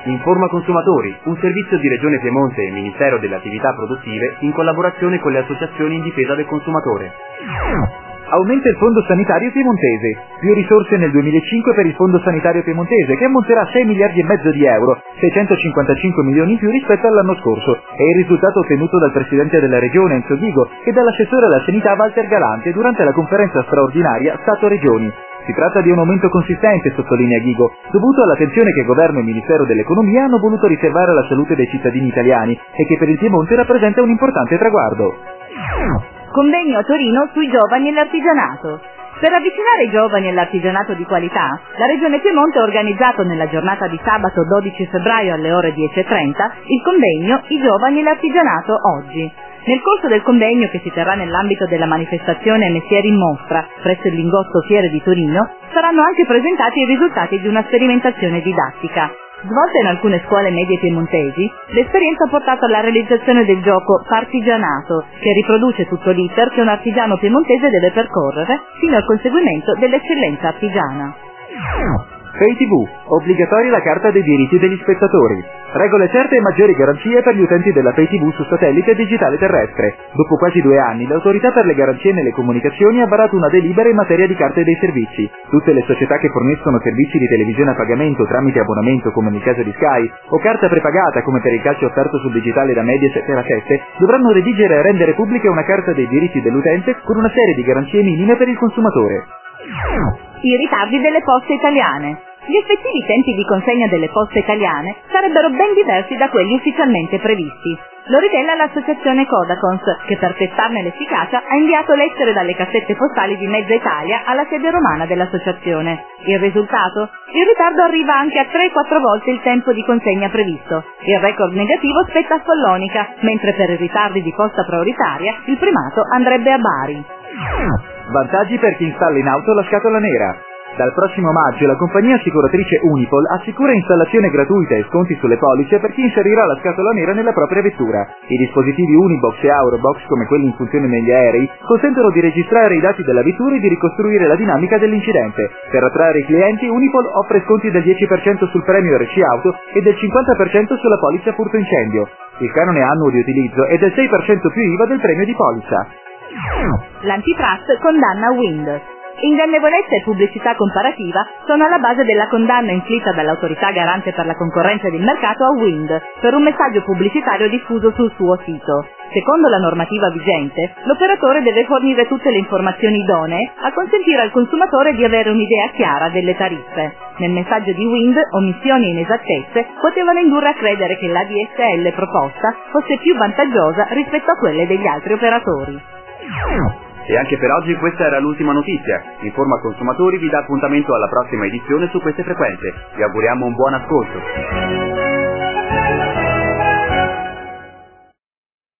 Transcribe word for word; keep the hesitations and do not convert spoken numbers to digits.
Informa Consumatori, un servizio di Regione Piemonte e Ministero delle Attività Produttive in collaborazione con le associazioni in difesa del consumatore. Aumenta il Fondo Sanitario Piemontese. Più risorse nel duemilacinque per il Fondo Sanitario Piemontese, che ammonterà a sei miliardi e mezzo di euro, seicentocinquantacinque milioni in più rispetto all'anno scorso. È il risultato ottenuto dal Presidente della Regione, Enzo Ghigo, e dall'assessore alla sanità Walter Galante durante la conferenza straordinaria Stato-Regioni. Si tratta di un aumento consistente, sottolinea Ghigo, dovuto all'attenzione che Governo e Ministero dell'Economia hanno voluto riservare alla salute dei cittadini italiani e che per il Piemonte rappresenta un importante traguardo. Convegno a Torino sui giovani e l'artigianato. Per avvicinare i giovani all'artigianato di qualità, la Regione Piemonte ha organizzato nella giornata di sabato dodici febbraio alle ore dieci e trenta il convegno I giovani e l'artigianato oggi. Nel corso del convegno, che si terrà nell'ambito della manifestazione Mestieri in Mostra presso il Lingotto Fiere di Torino, saranno anche presentati i risultati di una sperimentazione didattica. Svolta in alcune scuole medie piemontesi, l'esperienza ha portato alla realizzazione del gioco Partigianato, che riproduce tutto l'iter che un artigiano piemontese deve percorrere fino al conseguimento dell'eccellenza artigiana. Pay tivù, obbligatoria la carta dei diritti degli spettatori. Regole certe e maggiori garanzie per gli utenti della Pay tivù su satellite e digitale terrestre. Dopo quasi due anni, l'Autorità per le garanzie nelle comunicazioni ha varato una delibera in materia di carte dei servizi. Tutte le società che forniscono servizi di televisione a pagamento tramite abbonamento, come nel caso di Sky, o carta prepagata, come per il calcio offerto sul digitale da Mediaset e La sette, dovranno redigere e rendere pubblica una carta dei diritti dell'utente con una serie di garanzie minime per il consumatore. I ritardi delle poste italiane. Gli effettivi tempi di consegna delle poste italiane sarebbero ben diversi da quelli ufficialmente previsti. Lo rivela l'associazione Codacons, che per testarne l'efficacia ha inviato lettere dalle cassette postali di mezza Italia alla sede romana dell'associazione. Il risultato? Il ritardo arriva anche a tre quattro volte il tempo di consegna previsto. Il record negativo spetta a Follonica, mentre per i ritardi di posta prioritaria il primato andrebbe a Bari. Vantaggi per chi installa in auto la scatola nera. Dal prossimo maggio la compagnia assicuratrice Unipol assicura installazione gratuita e sconti sulle polizze per chi inserirà la scatola nera nella propria vettura. I dispositivi Unibox e Aurobox, come quelli in funzione negli aerei, consentono di registrare i dati della vettura e di ricostruire la dinamica dell'incidente. Per attrarre i clienti, Unipol offre sconti del dieci per cento sul premio R C Auto e del cinquanta per cento sulla polizza furto incendio. Il canone annuo di utilizzo è del sei per cento più I V A del premio di polizza. L'antitrust condanna Wind. Ingannevolezza e pubblicità comparativa sono alla base della condanna inflitta dall'Autorità Garante per la Concorrenza ed il Mercato a Wind per un messaggio pubblicitario diffuso sul suo sito. Secondo la normativa vigente, l'operatore deve fornire tutte le informazioni idonee a consentire al consumatore di avere un'idea chiara delle tariffe. Nel messaggio di Wind, omissioni e inesattezze potevano indurre a credere che l'A D S L proposta fosse più vantaggiosa rispetto a quelle degli altri operatori. E anche per oggi questa era l'ultima notizia. Informa Consumatori vi dà appuntamento alla prossima edizione su queste frequenze. Vi auguriamo un buon ascolto.